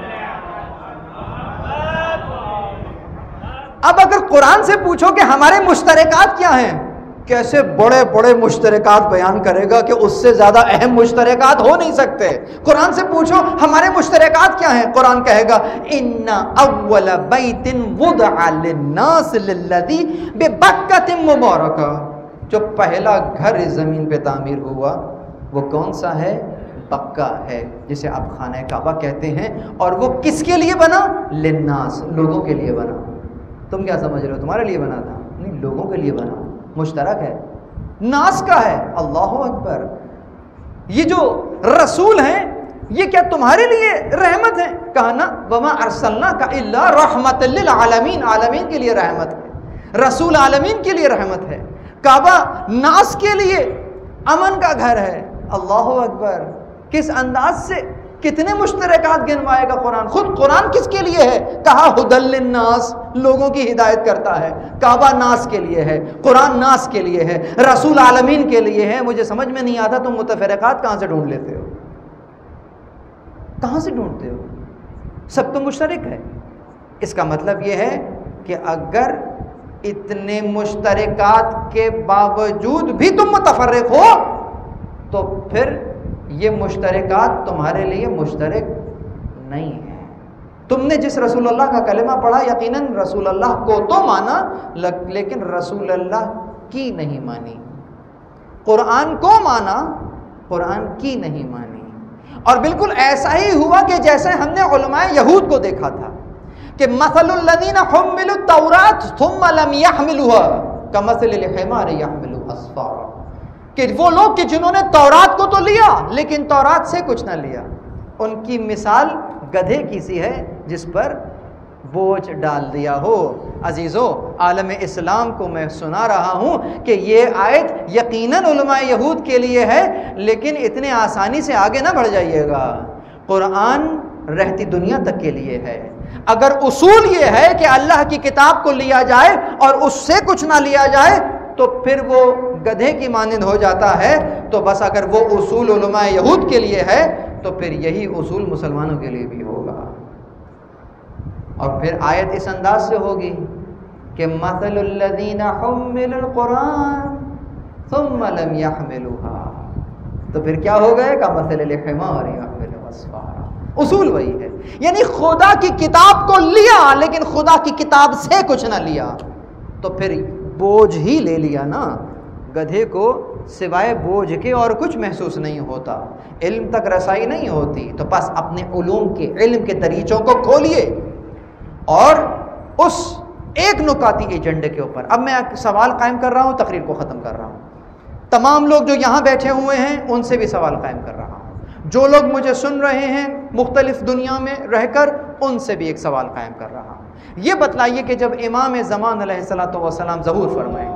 اب اگر قرآن سے پوچھو کہ ہمارے مشترکات کیا ہیں، کیسے بڑے بڑے مشترکات بیان کرے گا کہ اس سے زیادہ اہم مشترکات ہو نہیں سکتے۔ قرآن سے پوچھو ہمارے مشترکات کیا ہیں، قرآن کہے گا ان اول بیت وضع للناس للذی ببکۃ مبارکہ، جو پہلا گھر اس زمین پہ تعمیر ہوا وہ کون سا ہے؟ پکا ہے، جسے آپ خانہ کعبہ کہتے ہیں، اور وہ کس کے لیے بنا؟ للناس، لوگوں کے لیے بنا۔ تم کیا سمجھ رہے ہو تمہارے لیے بنا تھا؟ نہیں، لوگوں کے لیے بنا، مشترک ہے، ناس کا ہے۔ اللہ اکبر! یہ جو رسول ہیں یہ کیا تمہارے لیے رحمت ہے؟ کہا نا وما ارسلناک الا رحمت للعالمین، عالمین کے لیے رحمت ہے، رسول عالمین کے لیے رحمت ہے۔ کعبہ ناس کے لیے امن کا گھر ہے۔ اللہ اکبر! کس انداز سے کتنے مشترکات گنوائے گا قرآن۔ خود قرآن کس کے لیے ہے؟ کہا ھدی للناس، لوگوں کی ہدایت کرتا ہے۔ کعبہ ناس کے لیے ہے، قرآن ناس کے لیے ہے، رسول عالمین کے لیے ہے۔ مجھے سمجھ میں نہیں آتا تم متفرقات کہاں سے ڈھونڈ لیتے ہو، کہاں سے ڈھونڈتے ہو؟ سب تو مشترک ہے۔ اس کا مطلب یہ ہے کہ اگر اتنے مشترکات کے باوجود بھی تم متفرق ہو تو پھر یہ مشترکات تمہارے لیے مشترک نہیں ہے۔ تم نے جس رسول اللہ کا کلمہ پڑھا یقیناً رسول اللہ کو تو مانا، لیکن رسول اللہ کی نہیں مانی، قرآن کو مانا، قرآن کی نہیں مانی۔ اور بالکل ایسا ہی ہوا کہ جیسے ہم نے علماء یہود کو دیکھا تھا کہ مثل الذین حملوا التوراۃ ثم لم يحملوها کمثل الحمار يحمل اسفارا، کہ وہ لوگ کہ جنہوں نے تورات کو تو لیا لیکن تورات سے کچھ نہ لیا، ان کی مثال گدھے کی سی ہے جس پر بوجھ ڈال دیا ہو۔ عزیزو، عالم اسلام کو میں سنا رہا ہوں کہ یہ آیت یقیناً علماء یہود کے لیے ہے، لیکن اتنے آسانی سے آگے نہ بڑھ جائیے گا۔ قرآن رہتی دنیا تک کے لیے ہے۔ اگر اصول یہ ہے کہ اللہ کی کتاب کو لیا جائے اور اس سے کچھ نہ لیا جائے تو پھر وہ گدھے کی مانند ہو جاتا ہے، تو بس اگر وہ اصول علماء یہود کے لیے ہے تو پھر یہی اصول مسلمانوں کے لیے بھی ہوگا۔ اور پھر آیت اس انداز سے ہوگی کہ مثل الذین حملوا القرآن ثم لم يحملوها، تو پھر کیا ہو گئے؟ کمثل الحمار يحمل اسفارا۔ اصول وہی ہے، یعنی خدا کی کتاب کو لیا لیکن خدا کی کتاب سے کچھ نہ لیا تو پھر بوجھ ہی لے لیا نا۔ گدھے کو سوائے بوجھ کے اور کچھ محسوس نہیں ہوتا، علم تک رسائی نہیں ہوتی۔ تو بس اپنے علوم کے علم کے دریچوں کو کھولیے اور اس ایک نکاتی ایجنڈے کے اوپر۔ اب میں سوال قائم کر رہا ہوں، تقریر کو ختم کر رہا ہوں۔ تمام لوگ جو یہاں بیٹھے ہوئے ہیں ان سے بھی سوال قائم کر رہا ہوں، جو لوگ مجھے سن رہے ہیں مختلف دنیا میں رہ کر ان سے بھی ایک سوال قائم کر رہا ہوں۔ یہ بتلائیے کہ جب امام زمان علیہ الصلوۃ والسلام ظہور فرمائیں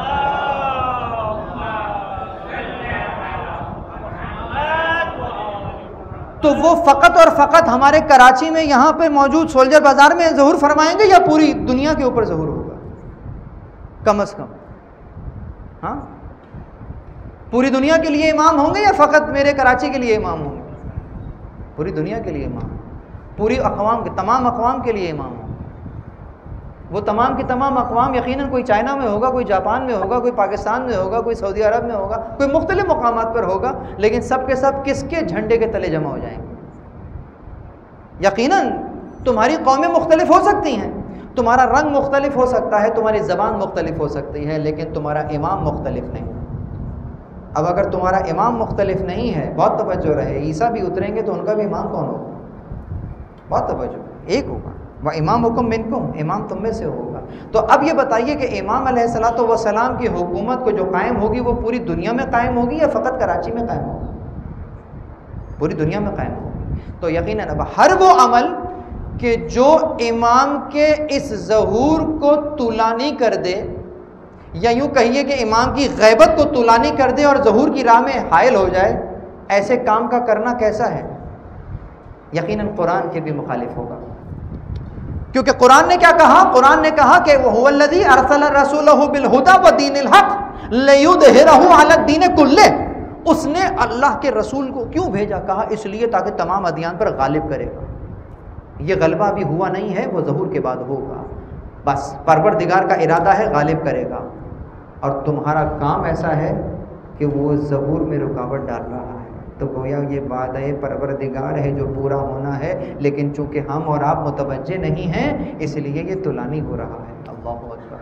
تو وہ فقط اور فقط ہمارے کراچی میں یہاں پہ موجود سولجر بازار میں ظہور فرمائیں گے یا پوری دنیا کے اوپر ظہور ہوگا؟ کم از کم ہاں پوری دنیا کے لیے امام ہوں گے یا فقط میرے کراچی کے لیے امام ہوں گے؟ پوری دنیا کے لیے امام، پوری اقوام کے تمام اقوام کے لیے امام ہوں۔ وہ تمام کی تمام اقوام یقیناً کوئی چائنا میں ہوگا، کوئی جاپان میں ہوگا، کوئی پاکستان میں ہوگا، کوئی سعودی عرب میں ہوگا، کوئی مختلف مقامات پر ہوگا، لیکن سب کے سب کس کے جھنڈے کے تلے جمع ہو جائیں گے؟ یقیناً تمہاری قومیں مختلف ہو سکتی ہیں، تمہارا رنگ مختلف ہو سکتا ہے، تمہاری زبان مختلف ہو سکتی ہے، لیکن تمہارا امام مختلف نہیں۔ اب اگر تمہارا امام مختلف نہیں ہے، بہت توجہ رہے، عیسیٰ بھی اتریں گے تو ان کا بھی امام کون ہوگا؟ بہت توجہ، ایک ہوگا، وہ امام حکم منکم، امام تم میں سے ہوگا۔ تو اب یہ بتائیے کہ امام علیہ الصلوۃ والسلام کی حکومت کو جو قائم ہوگی وہ پوری دنیا میں قائم ہوگی یا فقط کراچی میں قائم ہوگی؟ پوری دنیا میں قائم ہوگی۔ تو یقیناً اب ہر وہ عمل کہ جو امام کے اس ظہور کو طولانی کر دے، یا یوں کہیے کہ امام کی غیبت کو طولانی کر دے اور ظہور کی راہ میں حائل ہو جائے، ایسے کام کا کرنا کیسا ہے؟ یقیناً قرآن کے بھی مخالف ہوگا، کیونکہ قرآن نے کیا کہا؟ قرآن نے کہا کہ وَهُوَ الَّذِي أَرْسَلَ رَسُولَهُ بِالْهُدَى وَدِينِ الْحَقِّ لِيُظْهِرَهُ عَلَى الدِّينِ كُلِّهِ۔ اس نے اللہ کے رسول کو کیوں بھیجا؟ کہا اس لیے تاکہ تمام ادیان پر غالب کرے گا۔ یہ غلبہ ابھی ہوا نہیں ہے، وہ ظہور کے بعد ہوگا۔ بس پروردگار کا ارادہ ہے غالب کرے گا، اور تمہارا کام ایسا ہے کہ وہ ظہور میں رکاوٹ ڈال رہا ہے۔ تو گویا یہ وعدہ پروردگار ہے جو پورا ہونا ہے، لیکن چونکہ ہم اور آپ متوجہ نہیں ہیں اس لیے یہ طولانی ہو رہا ہے۔ اللہ اکبر۔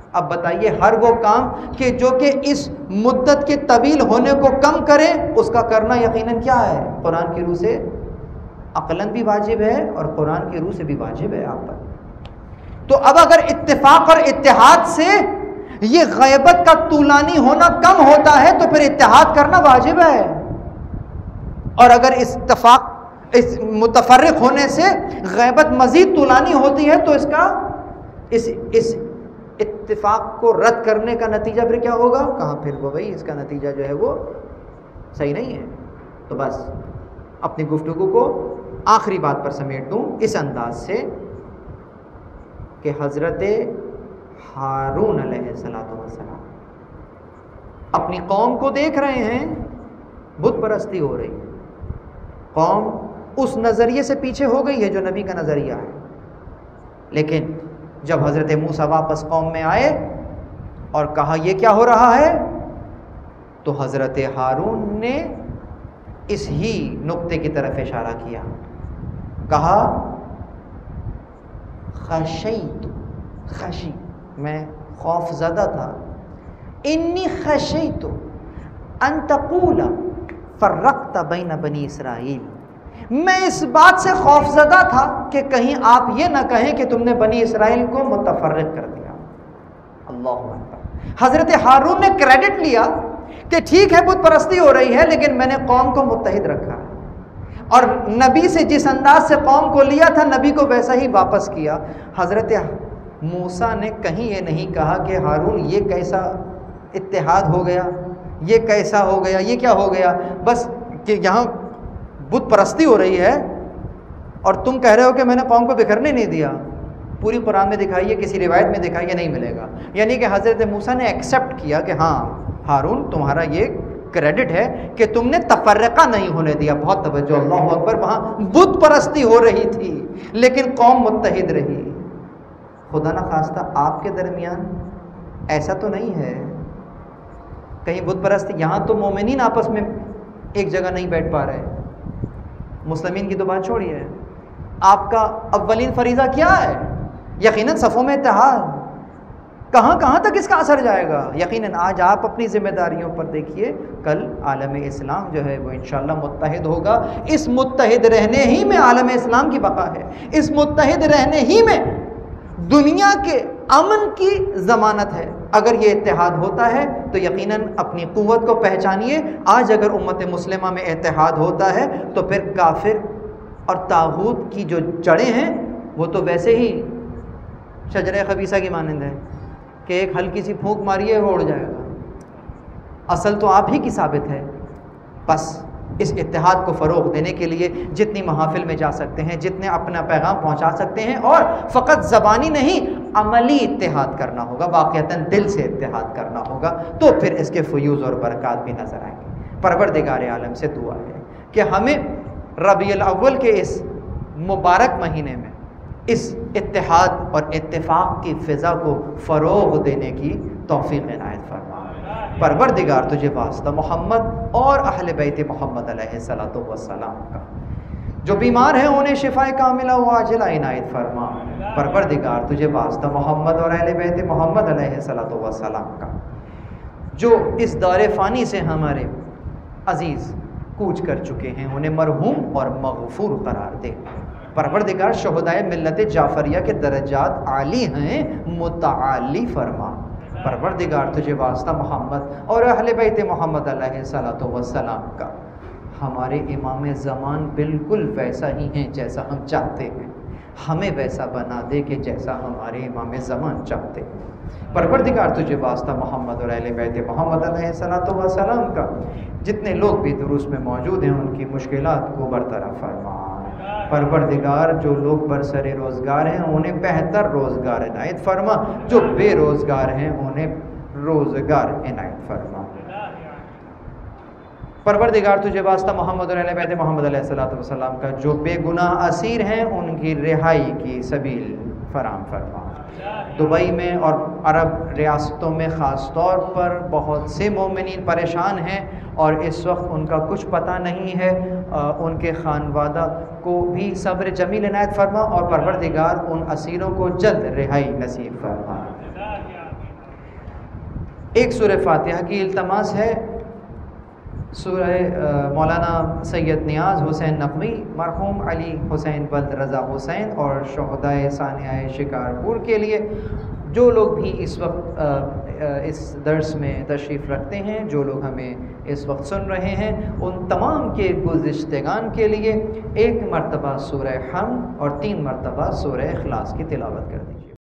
اب بتائیے ہر وہ کام کہ جو کہ اس مدت کے طویل ہونے کو کم کرے اس کا کرنا یقیناً کیا ہے؟ قرآن کی روح سے عقلاً بھی واجب ہے اور قرآن کی روح سے بھی واجب ہے آپ پر. تو اب اگر اتفاق اور اتحاد سے یہ غیبت کا طولانی ہونا کم ہوتا ہے تو پھر اتحاد کرنا واجب ہے. اور اگر اس اتفاق اس متفرق ہونے سے غیبت مزید طولانی ہوتی ہے تو اس کا اس اس اتفاق کو رد کرنے کا نتیجہ پھر کیا ہوگا؟ کہاں پھر وہ بھائی اس کا نتیجہ جو ہے وہ صحیح نہیں ہے. تو بس اپنی گفتگو کو آخری بات پر سمیٹ دوں اس انداز سے کہ حضرت ہارون علیہ السلام اپنی قوم کو دیکھ رہے ہیں بت پرستی ہو رہی ہے. قوم اس نظریے سے پیچھے ہو گئی ہے جو نبی کا نظریہ ہے. لیکن جب حضرت موسیٰ واپس قوم میں آئے اور کہا یہ کیا ہو رہا ہے تو حضرت ہارون نے اس ہی نقطے کی طرف اشارہ کیا. کہا خشیت خشی میں خوف زدہ تھا. انی خشیت ان تقول فرقت بین بنی اسرائیل. میں اس بات سے خوف زدہ تھا کہ کہیں آپ یہ نہ کہیں کہ تم نے بنی اسرائیل کو متفرق کر دیا. اللہ اکبر. حضرت ہارون نے کریڈٹ لیا کہ ٹھیک ہے بت پرستی ہو رہی ہے لیکن میں نے قوم کو متحد رکھا ہے. اور نبی سے جس انداز سے قوم کو لیا تھا نبی کو ویسا ہی واپس کیا. حضرت موسیٰ نے کہیں یہ نہیں کہا کہ ہارون یہ کیسا اتحاد ہو گیا, یہ کیسا ہو گیا, یہ کیا ہو گیا, بس کہ یہاں بت پرستی ہو رہی ہے اور تم کہہ رہے ہو کہ میں نے قوم کو بکھرنے نہیں دیا. پوری قرآن میں دکھائیے, کسی روایت میں دکھائیے, نہیں ملے گا. یعنی کہ حضرت موسیٰ نے ایکسیپٹ کیا کہ ہاں ہارون تمہارا یہ کریڈٹ ہے کہ تم نے تفرقہ نہیں ہونے دیا. بہت توجہ, اللہ اکبر. وہاں بت پرستی ہو رہی تھی لیکن قوم متحد رہی. خدا نہ خواستہ آپ کے درمیان ایسا تو نہیں ہے کہیں بت پرستی؟ یہاں تو مومنین آپس میں ایک جگہ نہیں بیٹھ پا رہے. مسلمین کی تو بات چھوڑیے, آپ کا اولین فریضہ کیا ہے؟ یقیناً صفوں میں اتحاد. کہاں کہاں تک اس کا اثر جائے گا؟ یقیناً آج آپ اپنی ذمہ داریوں پر دیکھیے, کل عالم اسلام جو ہے وہ انشاءاللہ متحد ہوگا. اس متحد رہنے ہی میں عالم اسلام کی بقا ہے. اس متحد رہنے ہی میں دنیا کے امن کی ضمانت ہے. اگر یہ اتحاد ہوتا ہے تو یقیناً اپنی قوت کو پہچانیے. آج اگر امت مسلمہ میں اتحاد ہوتا ہے تو پھر کافر اور طاغوت کی جو جڑیں ہیں وہ تو ویسے ہی شجرہ خبیثہ کی مانند ہے کہ ایک ہلکی سی پھونک ماریے وہ اڑ جائے گا. اصل تو آپ ہی کی ثابت ہے. بس اس اتحاد کو فروغ دینے کے لیے جتنی محافل میں جا سکتے ہیں, جتنے اپنا پیغام پہنچا سکتے ہیں, اور فقط زبانی نہیں عملی اتحاد کرنا ہوگا, واقعتاً دل سے اتحاد کرنا ہوگا, تو پھر اس کے فیوز اور برکات بھی نظر آئیں گے. پروردگار عالم سے دعا ہے کہ ہمیں ربیع الاول کے اس مبارک مہینے میں اس اتحاد اور اتفاق کی فضا کو فروغ دینے کی توفیق عنایت فرما. پروردگار تجھے واسطہ محمد اور اہل بیت محمد علیہ الصلوۃ والسلام کا, جو بیمار ہیں انہیں شفاء کاملہ و عاجلہ عنایت فرما. پروردگار تجھے واسطہ محمد اور اہل بیت محمد علیہ الصلوۃ والسلام کا, جو اس دار فانی سے ہمارے عزیز کوچ کر چکے ہیں انہیں مرحوم اور مغفور قرار دے. پروردگار شہدائے ملت جعفریہ کے درجات عالی ہیں, متعالی فرما. پروردگار تجھے واسطہ محمد اور اہل بیت محمد علیہ الصلوۃ والسلام کا, ہمارے امام زمان بالکل ویسا ہی ہیں جیسا ہم چاہتے ہیں, ہمیں ویسا بنا دے کہ جیسا ہمارے امام زمان چاہتے ہیں. پروردگار تجھے واسطہ محمد اور اہل بیت محمد علیہ الصلوۃ والسلام کا, جتنے لوگ بھی دروس میں موجود ہیں ان کی مشکلات کو برطرف فرما. پروردگار جو لوگ برسر روزگار ہیں انہیں بہتر روزگار عنایت فرما, جو بے روزگار ہیں انہیں روزگار عنایت فرما. پروردگار تجھے واسطہ محمد اور اہل بیت محمد علیہ الصلوۃ والسلام کا, جو بے گناہ اسیر ہیں ان کی رہائی کی سبیل فراہم فرما. دبئی میں اور عرب ریاستوں میں خاص طور پر بہت سے مومنین پریشان ہیں اور اس وقت ان کا کچھ پتہ نہیں ہے. ان کے خانوادہ کو بھی صبر جمیل عنایت فرما, اور پروردگار ان اسیروں کو جلد رہائی نصیب فرما. ایک سورہ فاتحہ کی التماس ہے، سورہ مولانا سید نیاز حسین نقوی مرحوم علی حسین ولد رضا حسین اور شہدائے ثانیہ شکارپور کے لیے، جو لوگ بھی اس وقت اس درس میں تشریف رکھتے ہیں، جو لوگ ہمیں اس وقت سن رہے ہیں، ان تمام کے گزشتگان کے لیے ایک مرتبہ سورہ حمد اور تین مرتبہ سورہ اخلاص کی تلاوت کر دیجیے۔